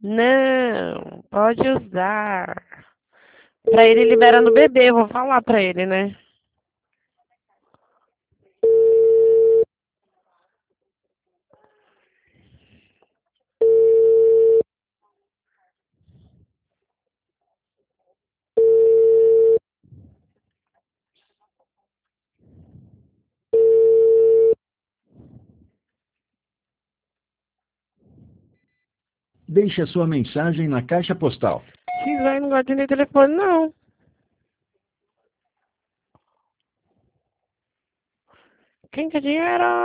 Não, pode usar. Pra ele liberando o bebê, eu vou falar pra ele, né? Deixe a sua mensagem na caixa postal. X não gosta de atender telefone, não. Quem quer dinheiro?